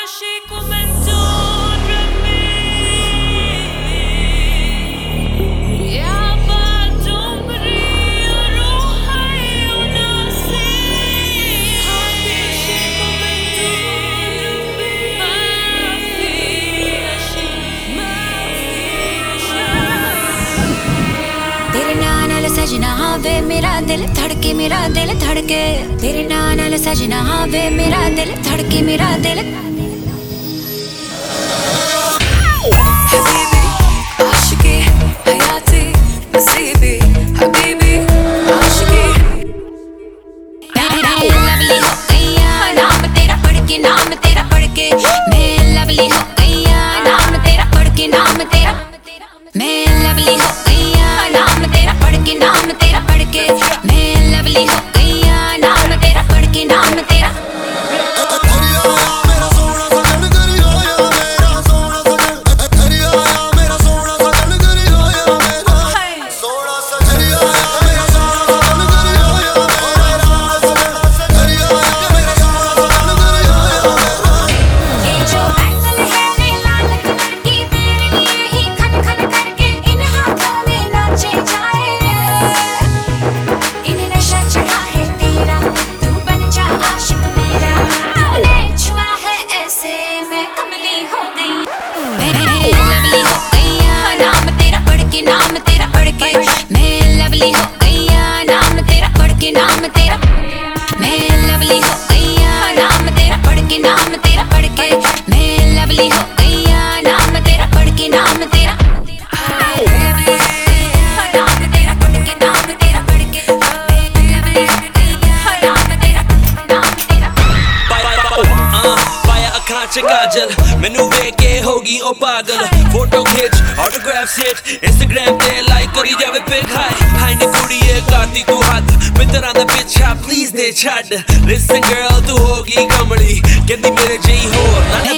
सजना वे मेरा दिल धड़के, मेरा दिल धड़के तेरे नाल सजना वे मेरा दिल धड़के, मेरा दिल हबीबी आशिकी हयाती नसीबी हबीबी आशिकी लवली हो गईया नाम तेरा पढ़ के, नाम तेरा पढ़ के मैं लवली हो गईया नाम तेरा पढ़ के, नाम तेरा मैं लवली हो गईया नाम तेरा पढ़ के, नाम तेरा पढ़ के मैं लवली हो गईया नाम तेरा पढ़ के, नाम तेरा नाम तेरा पढ़ के मैं लवली हो गईया नाम तेरा पढ़ के, नाम तेरा मैं लवली हो गईया नाम तेरा पढ़ के, नाम तेरा पढ़ के मैं लवली हो गईया नाम तेरा पढ़ के, नाम तेरा नाम तेरा पढ़ के, नाम तेरा पढ़ के नाम तेरा पाया अखां च काजल मैनू वेख के होगी ओ पागल फोटो खिच ऑटोग्राफ सेट इंस्टाग्राम ते लाइक करी जावे पिक हाय नी कुड़िए करदी तू हद मित्तरां दा पिछा प्लीज दे छड्ड लिसन गर्ल तू होगी कमली कहंदी मेरे जेही हो